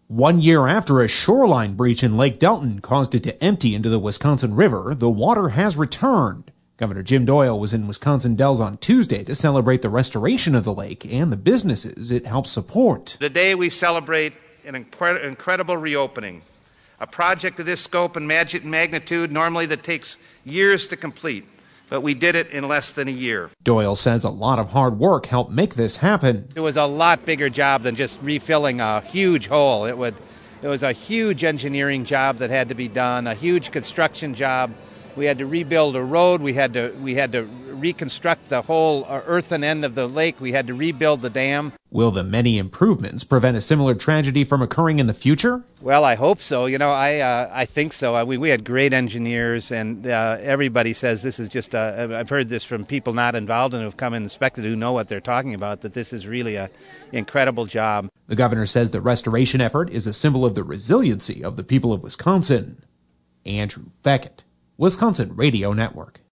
1 year after a shoreline breach in Lake Delton caused it to empty into the Wisconsin River, the water has returned. Governor Jim Doyle was in Wisconsin Dells on Tuesday to celebrate the restoration of the lake and the businesses it helps support. Today we celebrate an incredible reopening. A project of this scope and magnitude normally that takes years to complete, but we did it in less than a year. Doyle says a lot of hard work helped make this happen. It was a lot bigger job than just refilling a huge hole. It was a huge engineering job that had to be done, a huge construction job. We had to rebuild a road. We had to reconstruct the whole earthen end of the lake. We had to rebuild the dam. Will the many improvements prevent a similar tragedy from occurring in the future? Well, I hope so. I think so. We had great engineers, and everybody says this is just I've heard this from people not involved and who've come and inspected who know what they're talking about, that this is really an incredible job. The governor says the restoration effort is a symbol of the resiliency of the people of Wisconsin. Andrew Beckett, Wisconsin Radio Network.